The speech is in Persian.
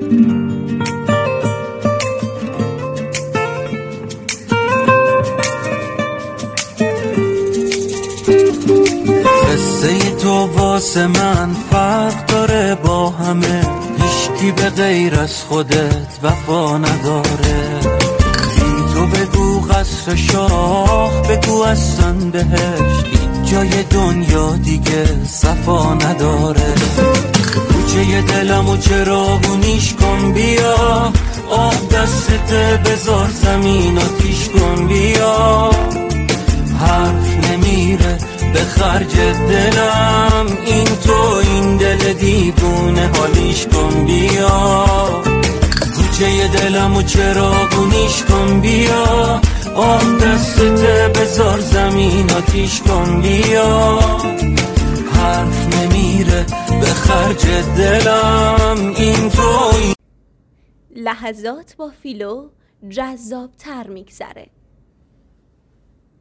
قصه تو واسه من فرق داره با همه، هیچکی به غیر از خودت وفا نداره. بی تو بگو قصر شاخ، بگو اصلا بهشت هیچ جای دنیا دیگه صفا نداره. کوچه دلمو چراغونیش کن بیا، آب دستت بذار زمین آتیش کن بیا. حرف نمیره به خرج دلم، این تو این دل دیوونه حالیش کن بیا. کوچه دلمو چراغونیش کن بیا، آب دستت بذار زمین آتیش کن بیا. حرف نمیره به خرج دلم، این تو لحظات با فیلو جذاب تر میگذره.